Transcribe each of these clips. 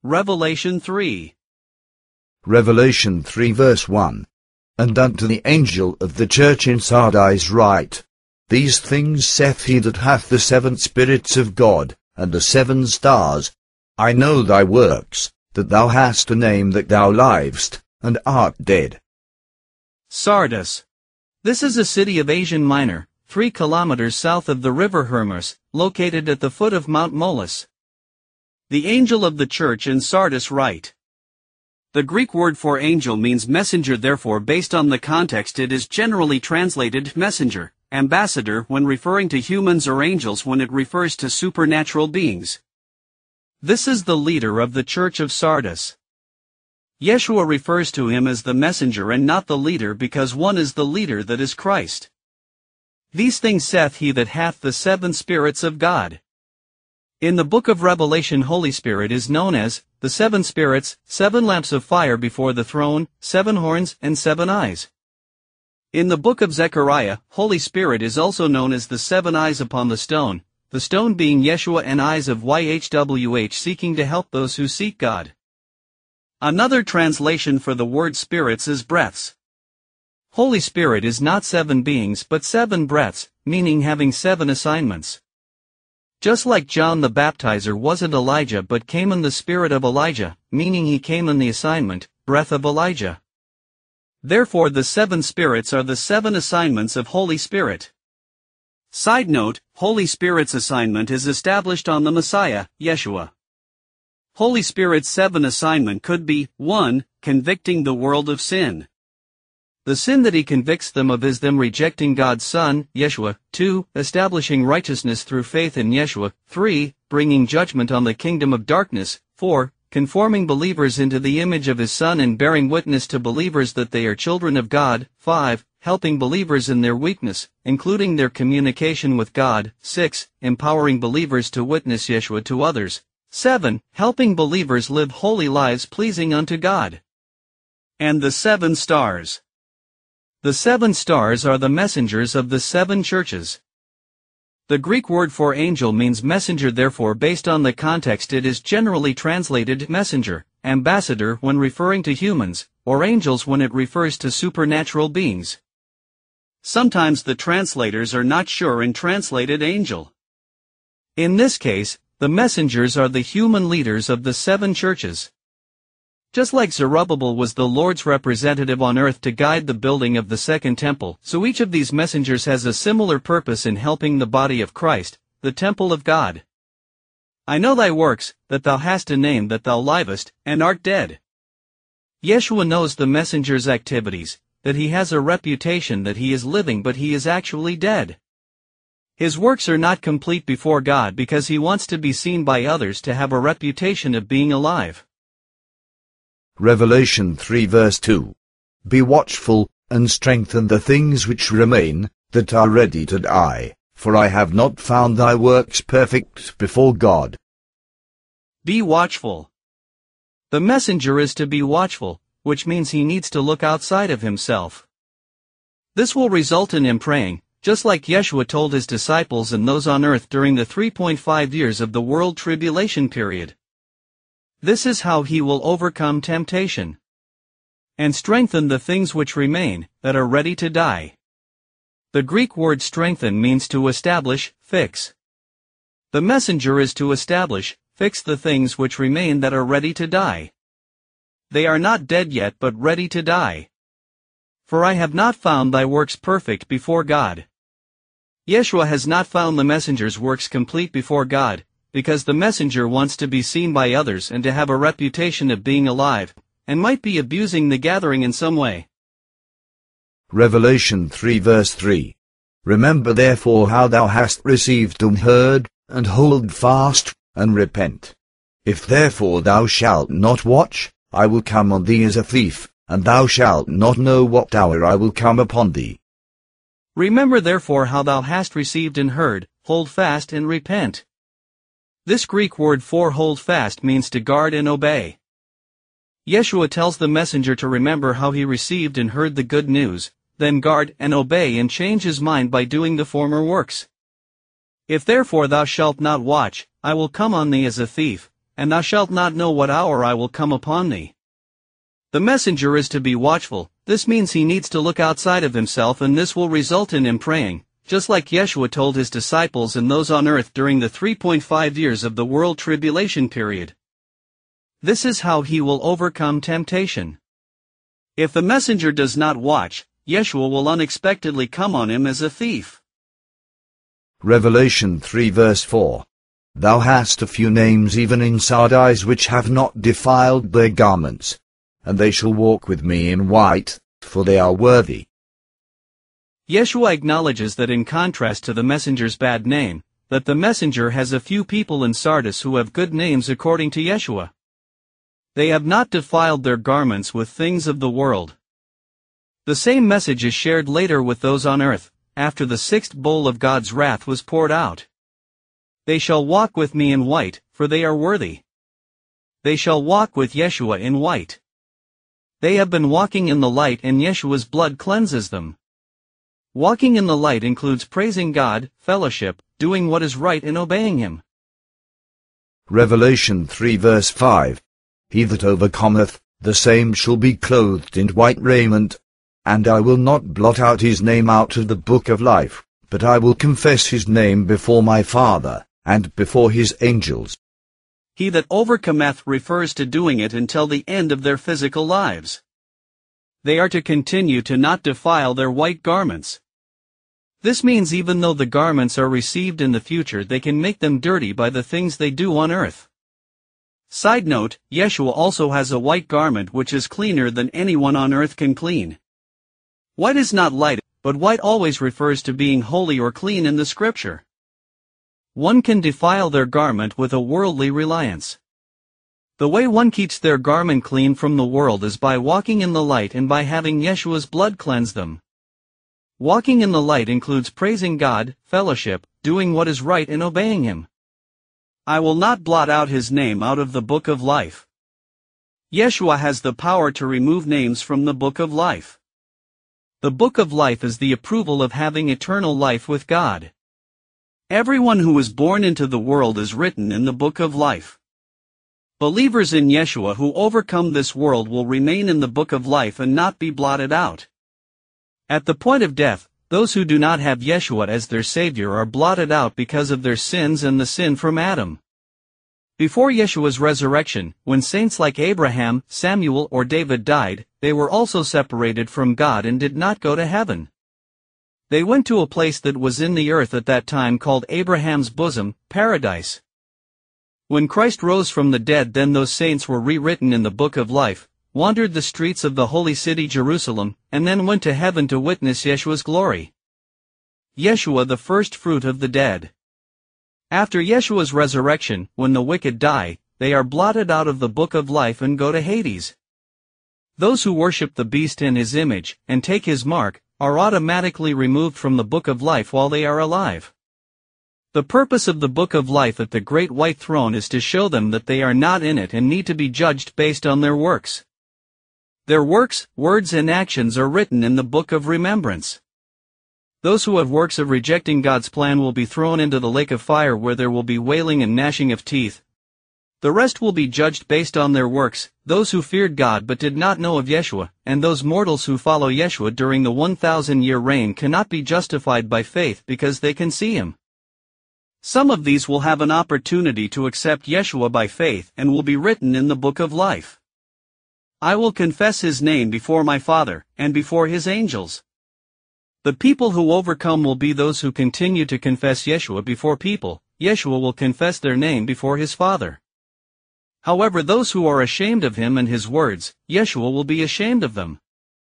Revelation 3. Revelation 3 verse 1. And unto the angel of the church in Sardis write, These things saith he that hath the 7 spirits of God, and the 7 stars. I know thy works, that thou hast a name that thou livest, and art dead. Sardis. This is a city of Asia Minor, 3 kilometers south of the river Hermus, located at the foot of Mount Molus. The angel of the church in Sardis write. The Greek word for angel means messenger, therefore based on the context it is generally translated messenger, ambassador when referring to humans, or angels when it refers to supernatural beings. This is the leader of the church of Sardis. Yeshua refers to him as the messenger and not the leader, because one is the leader, that is Christ. These things saith he that hath the 7 spirits of God. In the book of Revelation, Holy Spirit is known as the 7 spirits, 7 lamps of fire before the throne, 7 horns, and 7 eyes. In the book of Zechariah, Holy Spirit is also known as the 7 eyes upon the stone being Yeshua, and eyes of YHWH, seeking to help those who seek God. Another translation for the word spirits is breaths. Holy Spirit is not 7 beings but 7 breaths, meaning having 7 assignments. Just like John the Baptizer wasn't Elijah but came in the spirit of Elijah, meaning he came in the assignment, breath of Elijah. Therefore the 7 spirits are the 7 assignments of Holy Spirit. Side note, Holy Spirit's assignment is established on the Messiah, Yeshua. Holy Spirit's 7 assignment could be, 1. Convicting the world of sin. The sin that he convicts them of is them rejecting God's Son, Yeshua. 2. Establishing righteousness through faith in Yeshua. 3. Bringing judgment on the kingdom of darkness. 4. Conforming believers into the image of his Son and bearing witness to believers that they are children of God. 5. Helping believers in their weakness, including their communication with God. 6. Empowering believers to witness Yeshua to others. 7. Helping believers live holy lives pleasing unto God. And the 7 stars. The 7 stars are the messengers of the 7 churches. The Greek word for angel means messenger, therefore based on the context it is generally translated messenger, ambassador when referring to humans, or angels when it refers to supernatural beings. Sometimes the translators are not sure and translated angel. In this case, the messengers are the human leaders of the 7 churches. Just like Zerubbabel was the Lord's representative on earth to guide the building of the Second Temple, so each of these messengers has a similar purpose in helping the body of Christ, the temple of God. I know thy works, that thou hast a name that thou livest, and art dead. Yeshua knows the messenger's activities, that he has a reputation that he is living but he is actually dead. His works are not complete before God because he wants to be seen by others to have a reputation of being alive. Revelation 3 verse 2. Be watchful, and strengthen the things which remain, that are ready to die, for I have not found thy works perfect before God. Be watchful. The messenger is to be watchful, which means he needs to look outside of himself. This will result in him praying, just like Yeshua told his disciples and those on earth during the 3.5 years of the world tribulation period. This is how he will overcome temptation and strengthen the things which remain, that are ready to die. The Greek word strengthen means to establish, fix. The messenger is to establish, fix the things which remain that are ready to die. They are not dead yet but ready to die. For I have not found thy works perfect before God. Yeshua has not found the messenger's works complete before God, because the messenger wants to be seen by others and to have a reputation of being alive, and might be abusing the gathering in some way. Revelation 3 verse 3. Remember therefore how thou hast received and heard, and hold fast, and repent. If therefore thou shalt not watch, I will come on thee as a thief, and thou shalt not know what hour I will come upon thee. Remember therefore how thou hast received and heard, hold fast and repent. This Greek word for hold fast means to guard and obey. Yeshua tells the messenger to remember how he received and heard the good news, then guard and obey and change his mind by doing the former works. If therefore thou shalt not watch, I will come on thee as a thief, and thou shalt not know what hour I will come upon thee. The messenger is to be watchful. This means he needs to look outside of himself, and this will result in him praying, just like Yeshua told his disciples and those on earth during the 3.5 years of the world tribulation period. This is how he will overcome temptation. If the messenger does not watch, Yeshua will unexpectedly come on him as a thief. Revelation 3 verse 4. Thou hast a few names even in Sardis which have not defiled their garments, and they shall walk with me in white, for they are worthy. Yeshua acknowledges that in contrast to the messenger's bad name, that the messenger has a few people in Sardis who have good names according to Yeshua. They have not defiled their garments with things of the world. The same message is shared later with those on earth, after the sixth bowl of God's wrath was poured out. They shall walk with me in white, for they are worthy. They shall walk with Yeshua in white. They have been walking in the light, and Yeshua's blood cleanses them. Walking in the light includes praising God, fellowship, doing what is right, and obeying Him. Revelation 3 verse 5. He that overcometh, the same shall be clothed in white raiment, and I will not blot out his name out of the book of life, but I will confess his name before my Father, and before his angels. He that overcometh refers to doing it until the end of their physical lives. They are to continue to not defile their white garments. This means even though the garments are received in the future, they can make them dirty by the things they do on earth. Side note, Yeshua also has a white garment which is cleaner than anyone on earth can clean. White is not light, but white always refers to being holy or clean in the scripture. One can defile their garment with a worldly reliance. The way one keeps their garment clean from the world is by walking in the light and by having Yeshua's blood cleanse them. Walking in the light includes praising God, fellowship, doing what is right, and obeying Him. I will not blot out his name out of the book of life. Yeshua has the power to remove names from the book of life. The book of life is the approval of having eternal life with God. Everyone who is born into the world is written in the book of life. Believers in Yeshua who overcome this world will remain in the book of life and not be blotted out. At the point of death, those who do not have Yeshua as their Savior are blotted out because of their sins and the sin from Adam. Before Yeshua's resurrection, when saints like Abraham, Samuel, or David died, they were also separated from God and did not go to heaven. They went to a place that was in the earth at that time called Abraham's bosom, paradise. When Christ rose from the dead, then those saints were rewritten in the book of life, wandered the streets of the holy city Jerusalem, and then went to heaven to witness Yeshua's glory. Yeshua, the first fruit of the dead. After Yeshua's resurrection, when the wicked die, they are blotted out of the book of life and go to Hades. Those who worship the beast in his image, and take his mark, are automatically removed from the book of life while they are alive. The purpose of the book of life at the great white throne is to show them that they are not in it and need to be judged based on their works. Their works, words, and actions are written in the book of remembrance. Those who have works of rejecting God's plan will be thrown into the lake of fire, where there will be wailing and gnashing of teeth. The rest will be judged based on their works, those who feared God but did not know of Yeshua, and those mortals who follow Yeshua during the 1,000-year reign cannot be justified by faith because they can see Him. Some of these will have an opportunity to accept Yeshua by faith and will be written in the book of life. I will confess His name before my Father, and before His angels. The people who overcome will be those who continue to confess Yeshua before people. Yeshua will confess their name before His Father. However, those who are ashamed of Him and His words, Yeshua will be ashamed of them.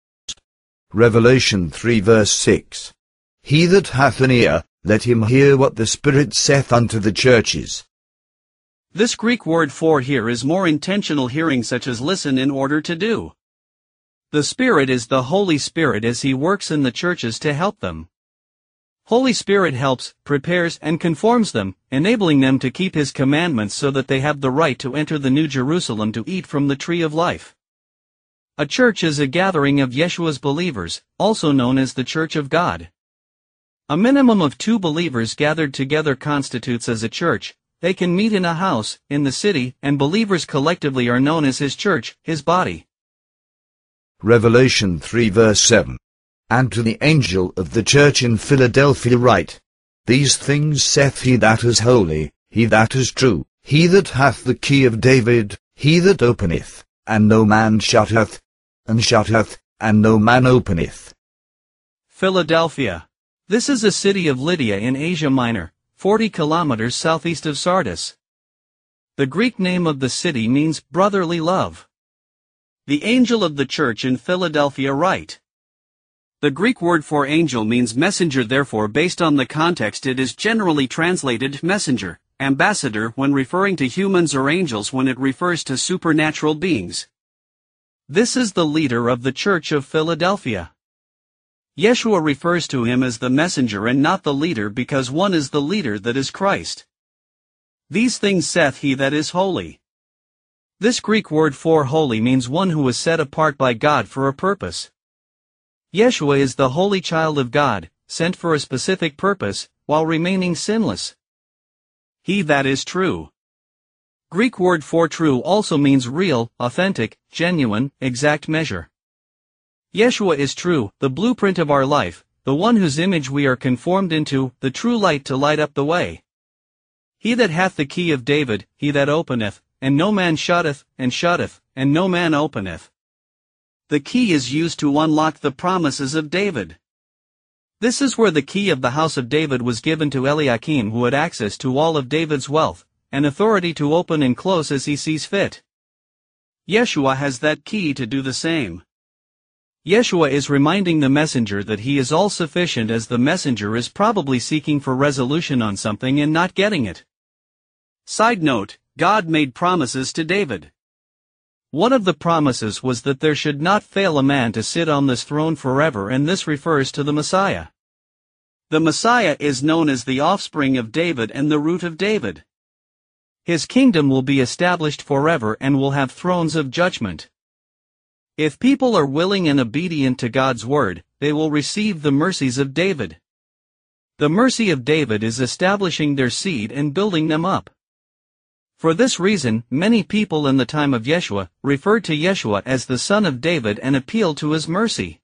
Revelation 3 verse 6. He that hath an ear, let him hear what the Spirit saith unto the churches. This Greek word for here is more intentional hearing, such as listen in order to do. The Spirit is the Holy Spirit as He works in the churches to help them. Holy Spirit helps, prepares, and conforms them, enabling them to keep His commandments so that they have the right to enter the New Jerusalem to eat from the tree of life. A church is a gathering of Yeshua's believers, also known as the Church of God. A minimum of 2 believers gathered together constitutes as a church. They can meet in a house, in the city, and believers collectively are known as his church, his body. Revelation 3 verse 7. And to the angel of the church in Philadelphia write, These things saith he that is holy, he that is true, he that hath the key of David, he that openeth, and no man shutteth, and no man openeth. Philadelphia. This is a city of Lydia in Asia Minor, 40 kilometers southeast of Sardis. The Greek name of the city means brotherly love. The angel of the church in Philadelphia write. The Greek word for angel means messenger, therefore based on the context it is generally translated messenger, ambassador when referring to humans, or angels when it refers to supernatural beings. This is the leader of the church of Philadelphia. Yeshua refers to him as the messenger and not the leader because one is the leader, that is Christ. These things saith he that is holy. This Greek word for holy means one who is set apart by God for a purpose. Yeshua is the holy child of God, sent for a specific purpose, while remaining sinless. He that is true. Greek word for true also means real, authentic, genuine, exact measure. Yeshua is true, the blueprint of our life, the one whose image we are conformed into, the true light to light up the way. He that hath the key of David, he that openeth, and no man shutteth, and no man openeth. The key is used to unlock the promises of David. This is where the key of the house of David was given to Eliakim, who had access to all of David's wealth, and authority to open and close as he sees fit. Yeshua has that key to do the same. Yeshua is reminding the messenger that he is all-sufficient, as the messenger is probably seeking for resolution on something and not getting it. Side note, God made promises to David. One of the promises was that there should not fail a man to sit on this throne forever, and this refers to the Messiah. The Messiah is known as the offspring of David and the root of David. His kingdom will be established forever and will have thrones of judgment. If people are willing and obedient to God's word, they will receive the mercies of David. The mercy of David is establishing their seed and building them up. For this reason, many people in the time of Yeshua referred to Yeshua as the Son of David and appealed to his mercy.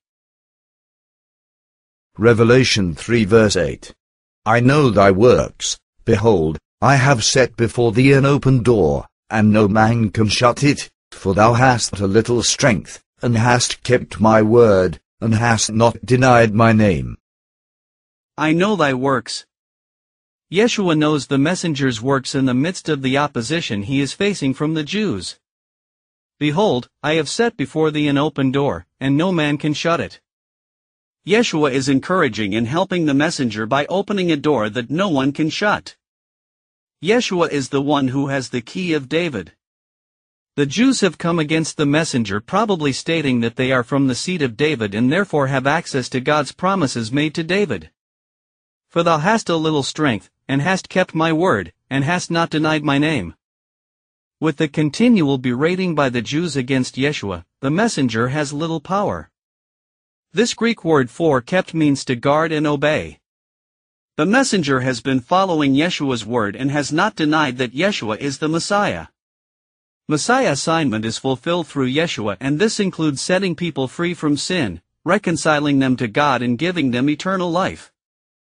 Revelation 3 verse 8. I know thy works, behold, I have set before thee an open door, and no man can shut it, for thou hast a little strength, and hast kept my word, and hast not denied my name. I know thy works. Yeshua knows the messenger's works in the midst of the opposition he is facing from the Jews. Behold, I have set before thee an open door, and no man can shut it. Yeshua is encouraging and helping the messenger by opening a door that no one can shut. Yeshua is the one who has the key of David. The Jews have come against the messenger, probably stating that they are from the seed of David and therefore have access to God's promises made to David. For thou hast a little strength, and hast kept my word, and hast not denied my name. With the continual berating by the Jews against Yeshua, the messenger has little power. This Greek word for kept means to guard and obey. The messenger has been following Yeshua's word and has not denied that Yeshua is the Messiah. Messiah assignment is fulfilled through Yeshua, and this includes setting people free from sin, reconciling them to God, and giving them eternal life.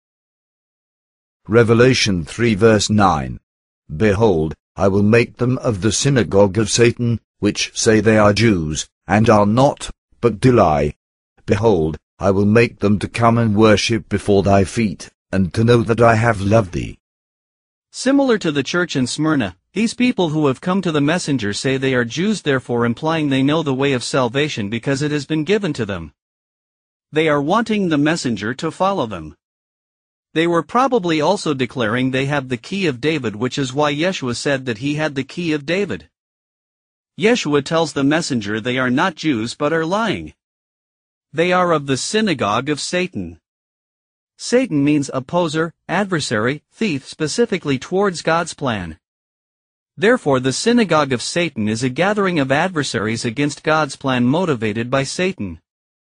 Revelation 3 verse 9. Behold, I will make them of the synagogue of Satan, which say they are Jews, and are not, but do lie. Behold, I will make them to come and worship before thy feet, and to know that I have loved thee. Similar to the church in Smyrna, these people who have come to the messenger say they are Jews, therefore implying they know the way of salvation because it has been given to them. They are wanting the messenger to follow them. They were probably also declaring they have the key of David, which is why Yeshua said that he had the key of David. Yeshua tells the messenger they are not Jews but are lying. They are of the synagogue of Satan. Satan means opposer, adversary, thief, specifically towards God's plan. Therefore, the synagogue of Satan is a gathering of adversaries against God's plan motivated by Satan.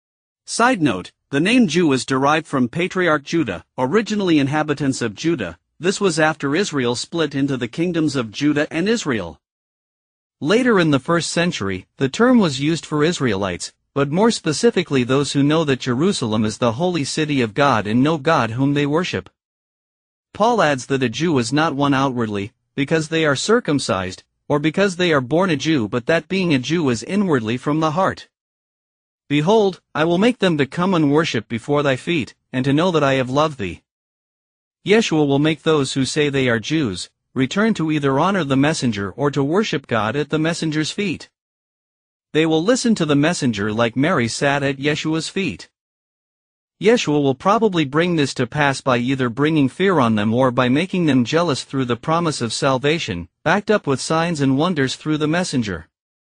Side note, the name Jew is derived from Patriarch Judah, originally inhabitants of Judah, this was after Israel split into the kingdoms of Judah and Israel. Later in the 1st century, the term was used for Israelites, but more specifically those who know that Jerusalem is the holy city of God and know God whom they worship. Paul adds that a Jew is not one outwardly, because they are circumcised, or because they are born a Jew, but that being a Jew is inwardly from the heart. Behold, I will make them to come and worship before thy feet, and to know that I have loved thee. Yeshua will make those who say they are Jews, return to either honor the messenger or to worship God at the messenger's feet. They will listen to the messenger like Mary sat at Yeshua's feet. Yeshua will probably bring this to pass by either bringing fear on them or by making them jealous through the promise of salvation, backed up with signs and wonders through the messenger.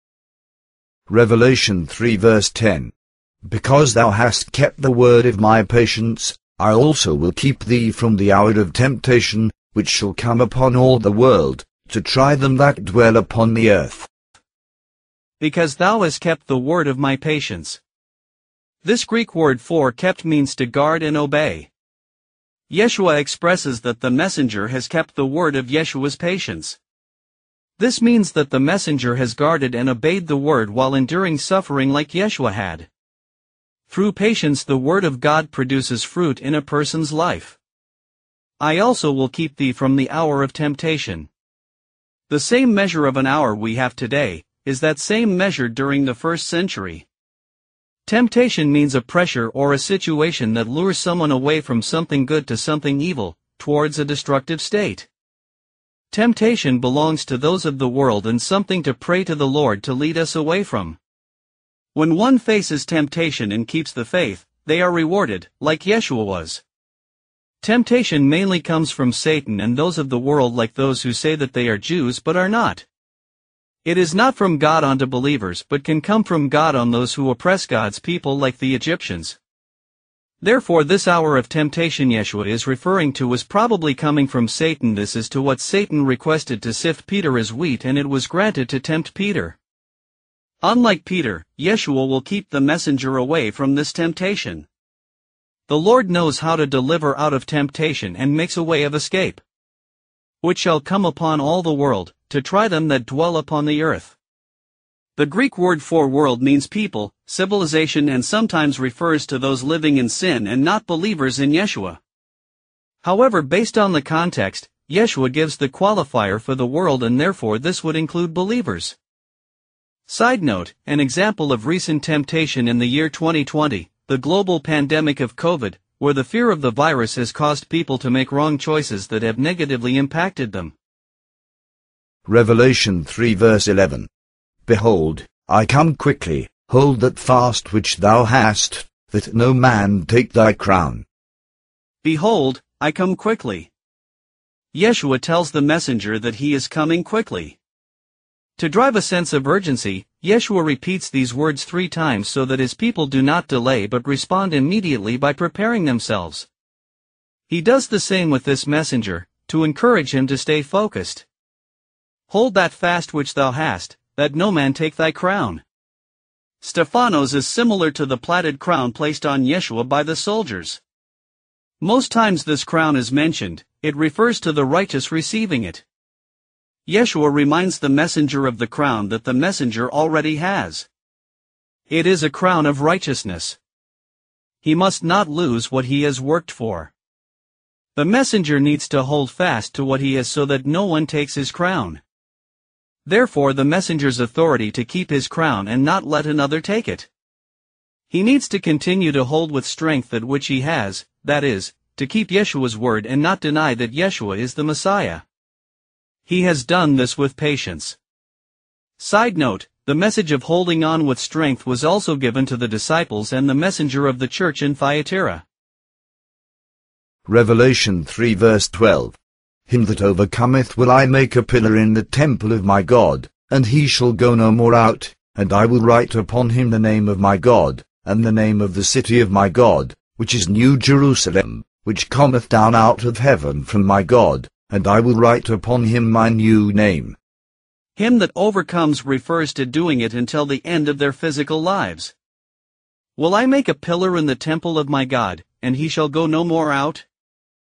Revelation 3 verse 10. Because thou hast kept the word of my patience, I also will keep thee from the hour of temptation, which shall come upon all the world, to try them that dwell upon the earth. Because thou hast kept the word of my patience. This Greek word for kept means to guard and obey. Yeshua expresses that the messenger has kept the word of Yeshua's patience. This means that the messenger has guarded and obeyed the word while enduring suffering like Yeshua had. Through patience the word of God produces fruit in a person's life. I also will keep thee from the hour of temptation. The same measure of an hour we have today, is that same measure during the 1st century. Temptation means a pressure or a situation that lures someone away from something good to something evil, towards a destructive state. Temptation belongs to those of the world and something to pray to the Lord to lead us away from. When one faces temptation and keeps the faith, they are rewarded, like Yeshua was. Temptation mainly comes from Satan and those of the world, like those who say that they are Jews but are not. It is not from God onto believers but can come from God on those who oppress God's people like the Egyptians. Therefore this hour of temptation Yeshua is referring to was probably coming from Satan. This is to what Satan requested to sift Peter as wheat, and it was granted to tempt Peter. Unlike Peter, Yeshua will keep the messenger away from this temptation. The Lord knows how to deliver out of temptation and makes a way of escape, which shall come upon all the world, to try them that dwell upon the earth. The Greek word for world means people, civilization, and sometimes refers to those living in sin and not believers in Yeshua. However, based on the context, Yeshua gives the qualifier for the world, and therefore this would include believers. Side note, an example of recent temptation in the year 2020, the global pandemic of COVID, where the fear of the virus has caused people to make wrong choices that have negatively impacted them. Revelation 3 verse 11. Behold, I come quickly, hold that fast which thou hast, that no man take thy crown. Behold, I come quickly. Yeshua tells the messenger that he is coming quickly. To drive a sense of urgency, Yeshua repeats these words 3 times so that his people do not delay but respond immediately by preparing themselves. He does the same with this messenger, to encourage him to stay focused. Hold that fast which thou hast, that no man take thy crown. Stephanos is similar to the plaited crown placed on Yeshua by the soldiers. Most times this crown is mentioned, it refers to the righteous receiving it. Yeshua reminds the messenger of the crown that the messenger already has. It is a crown of righteousness. He must not lose what he has worked for. The messenger needs to hold fast to what he has so that no one takes his crown. Therefore the messenger's authority to keep his crown and not let another take it. He needs to continue to hold with strength that which he has, that is, to keep Yeshua's word and not deny that Yeshua is the Messiah. He has done this with patience. Side note, the message of holding on with strength was also given to the disciples and the messenger of the church in Thyatira. Revelation 3 verse 12. Him that overcometh will I make a pillar in the temple of my God, and he shall go no more out, and I will write upon him the name of my God, and the name of the city of my God, which is New Jerusalem, which cometh down out of heaven from my God, and I will write upon him my new name. Him that overcomes refers to doing it until the end of their physical lives. Will I make a pillar in the temple of my God, and he shall go no more out?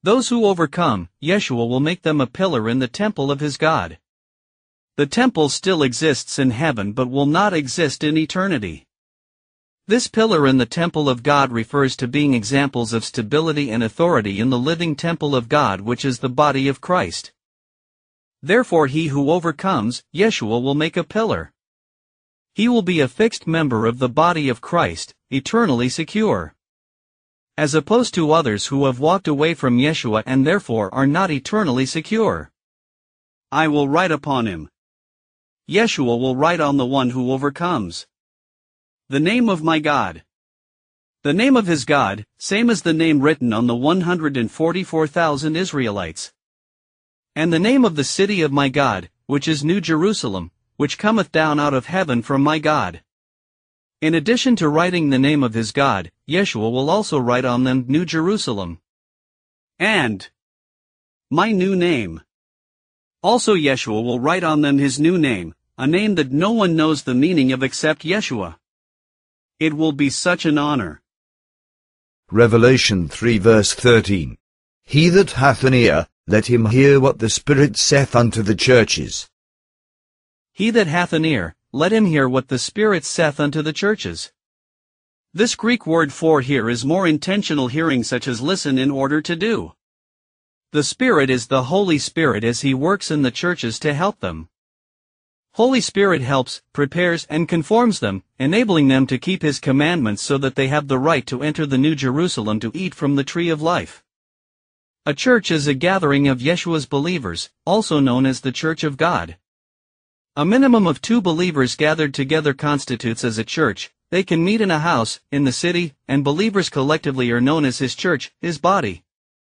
Those who overcome, Yeshua will make them a pillar in the temple of his God. The temple still exists in heaven but will not exist in eternity. This pillar in the temple of God refers to being examples of stability and authority in the living temple of God, which is the body of Christ. Therefore he who overcomes, Yeshua will make a pillar. He will be a fixed member of the body of Christ, eternally secure. As opposed to others who have walked away from Yeshua and therefore are not eternally secure. I will write upon him. Yeshua will write on the one who overcomes. The name of my God. The name of his God, same as the name written on the 144,000 Israelites. And the name of the city of my God, which is New Jerusalem, which cometh down out of heaven from my God. In addition to writing the name of his God, Yeshua will also write on them New Jerusalem. And my new name. Also Yeshua will write on them his new name, a name that no one knows the meaning of except Yeshua. It will be such an honor. Revelation 3 verse 13. He that hath an ear, let him hear what the Spirit saith unto the churches. He that hath an ear, let him hear what the Spirit saith unto the churches. This Greek word for hear is more intentional hearing, such as listen in order to do. The Spirit is the Holy Spirit as he works in the churches to help them. Holy Spirit helps, prepares, and conforms them, enabling them to keep his commandments so that they have the right to enter the New Jerusalem to eat from the tree of life. A church is a gathering of Yeshua's believers, also known as the Church of God. A minimum of 2 believers gathered together constitutes as a church. They can meet in a house, in the city, and believers collectively are known as his church, his body.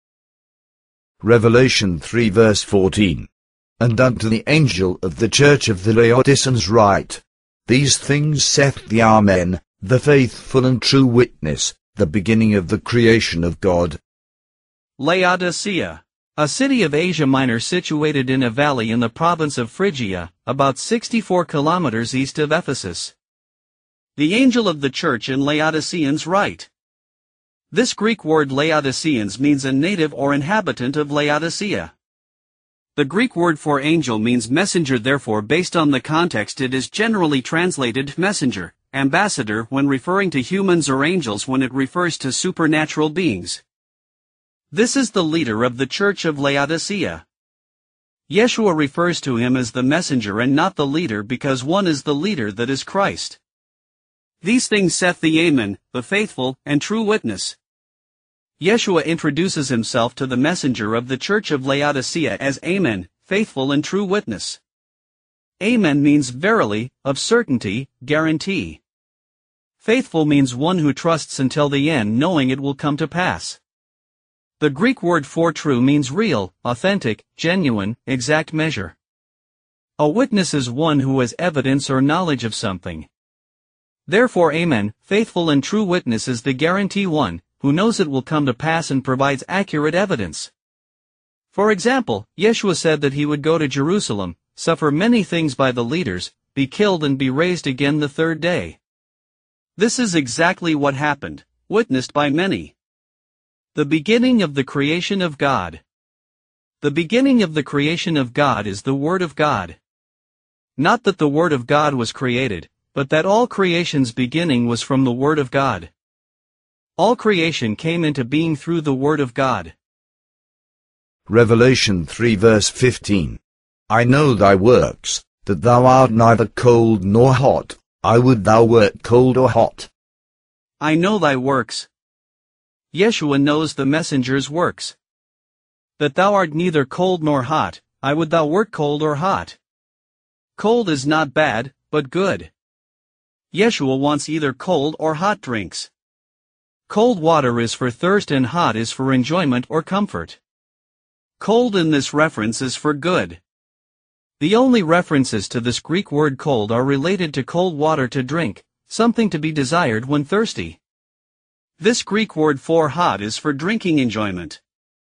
Revelation 3 verse 14. And unto the angel of the church of the Laodiceans write, These things saith the Amen, the faithful and true witness, the beginning of the creation of God. Laodicea, a city of Asia Minor situated in a valley in the province of Phrygia, about 64 kilometers east of Ephesus. The angel of the church in Laodiceans write. This Greek word Laodiceans means a native or inhabitant of Laodicea. The Greek word for angel means messenger, therefore based on the context it is generally translated messenger, ambassador when referring to humans, or angels when it refers to supernatural beings. This is the leader of the church of Laodicea. Yeshua refers to him as the messenger and not the leader because one is the leader, that is Christ. These things saith the Amen, the faithful and true witness. Yeshua introduces himself to the messenger of the church of Laodicea as Amen, faithful and true witness. Amen means verily, of certainty, guarantee. Faithful means one who trusts until the end, knowing it will come to pass. The Greek word for true means real, authentic, genuine, exact measure. A witness is one who has evidence or knowledge of something. Therefore Amen, faithful and true witness, is the guarantee one, who knows it will come to pass and provides accurate evidence. For example, Yeshua said that he would go to Jerusalem, suffer many things by the leaders, be killed and be raised again the 3rd day. This is exactly what happened, witnessed by many. The beginning of the creation of God. The beginning of the creation of God is the Word of God. Not that the Word of God was created, but that all creation's beginning was from the Word of God. All creation came into being through the Word of God. Revelation 3 verse 15. I know thy works, that thou art neither cold nor hot. I would thou wert cold or hot. I know thy works. Yeshua knows the messenger's works. That thou art neither cold nor hot, I would thou wert cold or hot. Cold is not bad, but good. Yeshua wants either cold or hot drinks. Cold water is for thirst and hot is for enjoyment or comfort. Cold in this reference is for good. The only references to this Greek word cold are related to cold water to drink, something to be desired when thirsty. This Greek word for hot is for drinking enjoyment.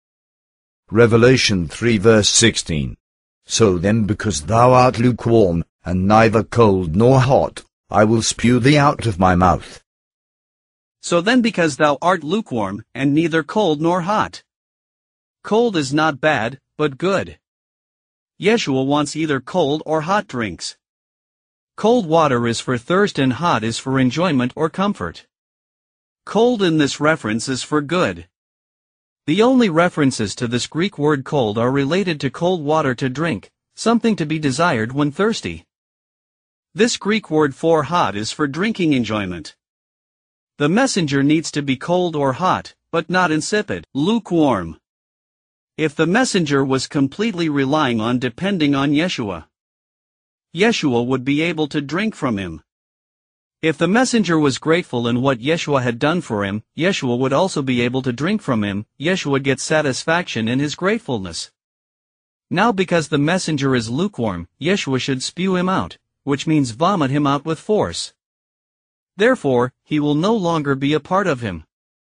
Revelation 3 verse 16. So then, because thou art lukewarm, and neither cold nor hot, I will spew thee out of my mouth. So then, because thou art lukewarm, and neither cold nor hot. Cold is not bad, but good. Yeshua wants either cold or hot drinks. Cold water is for thirst and hot is for enjoyment or comfort. Cold in this reference is for good. The only references to this Greek word cold are related to cold water to drink, something to be desired when thirsty. This Greek word for hot is for drinking enjoyment. The messenger needs to be cold or hot, but not insipid, lukewarm. If the messenger was completely relying on depending on Yeshua, Yeshua would be able to drink from him. If the messenger was grateful in what Yeshua had done for him, Yeshua would also be able to drink from him. Yeshua gets satisfaction in his gratefulness. Now because the messenger is lukewarm, Yeshua should spew him out, which means vomit him out with force. Therefore, he will no longer be a part of him.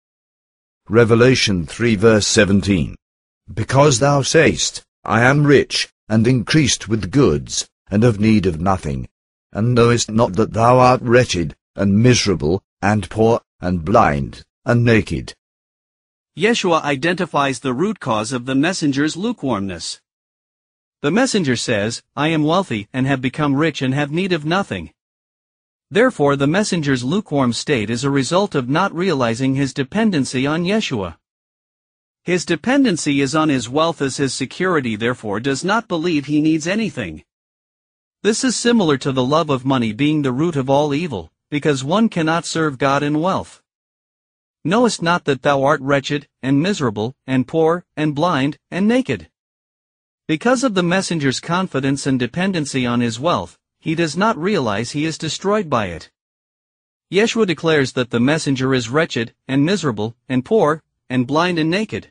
Revelation 3 verse 17. Because thou sayest, I am rich, and increased with goods, and have need of nothing, and knowest not that thou art wretched, and miserable, and poor, and blind, and naked. Yeshua identifies the root cause of the messenger's lukewarmness. The messenger says, I am wealthy, and have become rich and have need of nothing. Therefore the messenger's lukewarm state is a result of not realizing his dependency on Yeshua. His dependency is on his wealth as his security, therefore does not believe he needs anything. This is similar to the love of money being the root of all evil, because one cannot serve God in wealth. Knowest not that thou art wretched, and miserable, and poor, and blind, and naked? Because of the messenger's confidence and dependency on his wealth, he does not realize he is destroyed by it. Yeshua declares that the messenger is wretched, and miserable, and poor, and blind and naked.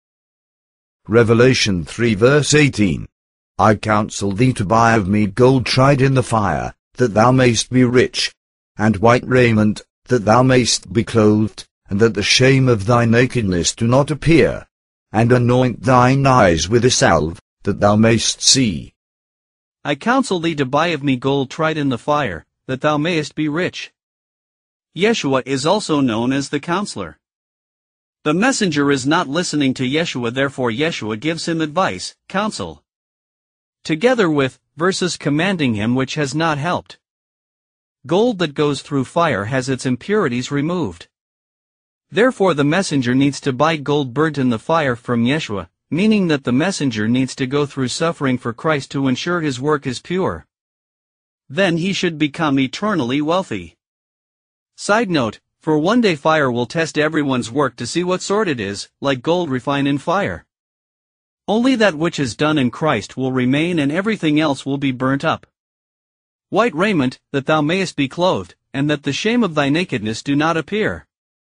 Revelation 3 verse 18. I counsel thee to buy of me gold tried in the fire, that thou mayst be rich, and white raiment, that thou mayst be clothed, and that the shame of thy nakedness do not appear, and anoint thine eyes with a salve, that thou mayst see. I counsel thee to buy of me gold tried in the fire, that thou mayest be rich. Yeshua is also known as the counselor. The messenger is not listening to Yeshua, therefore Yeshua gives him advice, counsel, together with verses commanding him, which has not helped. Gold that goes through fire has its impurities removed. Therefore the messenger needs to buy gold burnt in the fire from Yeshua, meaning that the messenger needs to go through suffering for Christ to ensure his work is pure. Then he should become eternally wealthy. Side note, for one day fire will test everyone's work to see what sort it is, like gold refined in fire. Only that which is done in Christ will remain, and everything else will be burnt up. White raiment, that thou mayest be clothed, and that the shame of thy nakedness do not appear.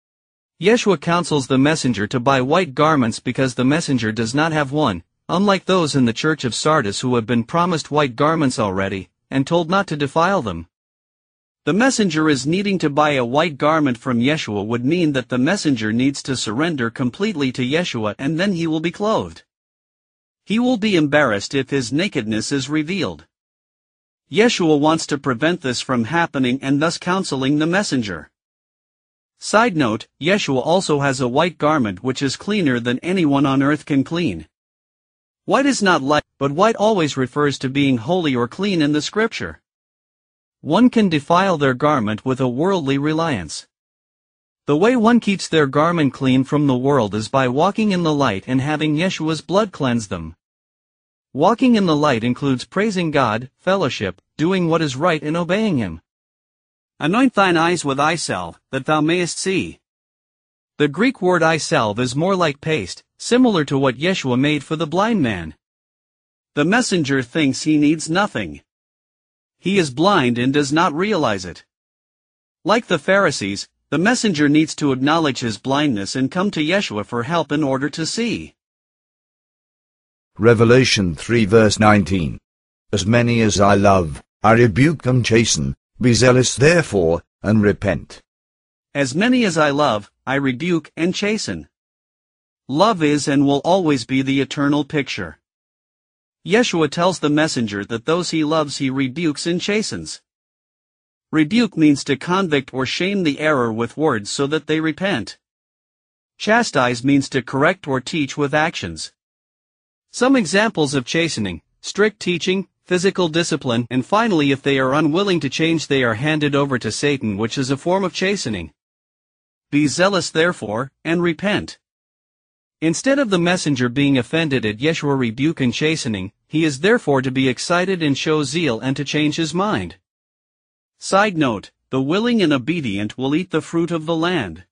Yeshua counsels the messenger to buy white garments because the messenger does not have one, unlike those in the church of Sardis who have been promised white garments already, and told not to defile them. The messenger is needing to buy a white garment from Yeshua would mean that the messenger needs to surrender completely to Yeshua, and then he will be clothed. He will be embarrassed if his nakedness is revealed. Yeshua wants to prevent this from happening and thus counseling the messenger. Side note, Yeshua also has a white garment which is cleaner than anyone on earth can clean. White is not light, but white always refers to being holy or clean in the scripture. One can defile their garment with a worldly reliance. The way one keeps their garment clean from the world is by walking in the light and having Yeshua's blood cleanse them. Walking in the light includes praising God, fellowship, doing what is right and obeying Him. Anoint thine eyes with eye salve, that thou mayest see. The Greek word eye salve is more like paste, similar to what Yeshua made for the blind man. The messenger thinks he needs nothing. He is blind and does not realize it. Like the Pharisees, the messenger needs to acknowledge his blindness and come to Yeshua for help in order to see. Revelation 3 verse 19. As many as I love, I rebuke and chasten. Be zealous therefore, and repent. As many as I love, I rebuke and chasten. Love is and will always be the eternal picture. Yeshua tells the messenger that those he loves he rebukes and chastens. Rebuke means to convict or shame the error with words so that they repent. Chastise means to correct or teach with actions. Some examples of chastening: strict teaching, physical discipline, and finally if they are unwilling to change they are handed over to Satan, which is a form of chastening. Be zealous therefore, and repent. Instead of the messenger being offended at Yeshua rebuke and chastening, he is therefore to be excited and show zeal and to change his mind. Side note: the willing and obedient will eat the fruit of the land.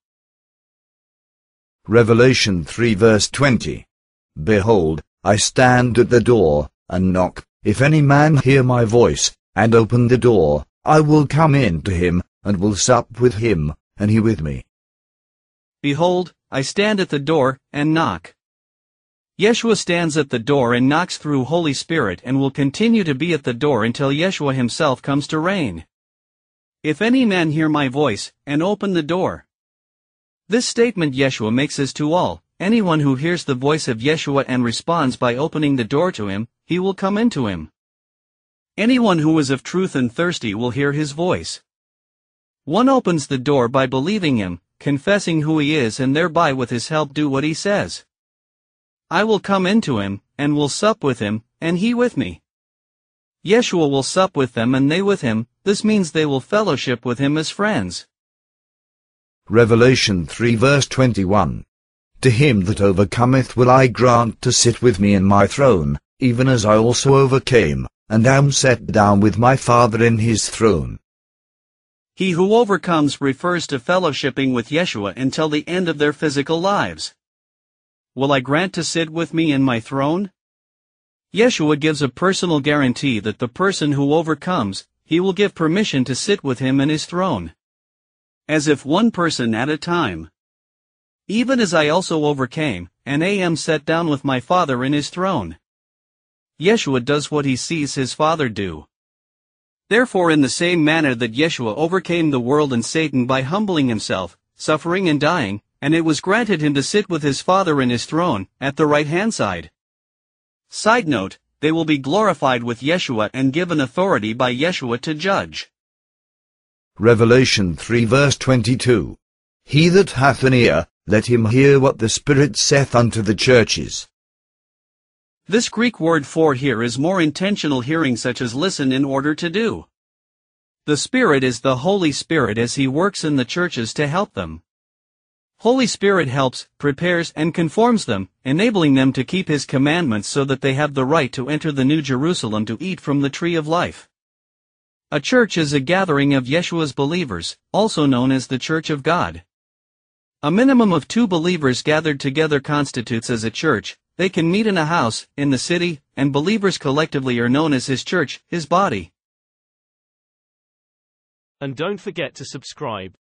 Revelation 3 verse 20. Behold, I stand at the door, and knock. If any man hear my voice, and open the door, I will come in to him, and will sup with him, and he with me. Behold, I stand at the door, and knock. Yeshua stands at the door and knocks through Holy Spirit and will continue to be at the door until Yeshua himself comes to reign. If any man hear my voice, and open the door. This statement Yeshua makes is to all. Anyone who hears the voice of Yeshua and responds by opening the door to him, he will come into him. Anyone who is of truth and thirsty will hear his voice. One opens the door by believing him, confessing who he is, and thereby with his help do what he says. I will come into him, and will sup with him, and he with me. Yeshua will sup with them and they with him. This means they will fellowship with him as friends. Revelation 3 verse 21. To him that overcometh will I grant to sit with me in my throne, even as I also overcame, and am set down with my Father in his throne. He who overcomes refers to fellowshipping with Yeshua until the end of their physical lives. Will I grant to sit with me in my throne? Yeshua gives a personal guarantee that the person who overcomes, he will give permission to sit with him in his throne. As if one person at a time. Even as I also overcame, and am set down with my Father in his throne. Yeshua does what he sees his Father do. Therefore, in the same manner that Yeshua overcame the world and Satan by humbling himself, suffering and dying, and it was granted him to sit with his Father in his throne, at the right-hand side. Side note: they will be glorified with Yeshua and given authority by Yeshua to judge. Revelation 3 verse 22. He that hath an ear, let him hear what the Spirit saith unto the churches. This Greek word for here is more intentional hearing, such as listen in order to do. The Spirit is the Holy Spirit as he works in the churches to help them. Holy Spirit helps, prepares, and conforms them, enabling them to keep his commandments so that they have the right to enter the New Jerusalem to eat from the tree of life. A church is a gathering of Yeshua's believers, also known as the Church of God. A minimum of 2 believers gathered together constitutes as a church. They can meet in a house, in the city, and believers collectively are known as his church, his body. And don't forget to subscribe.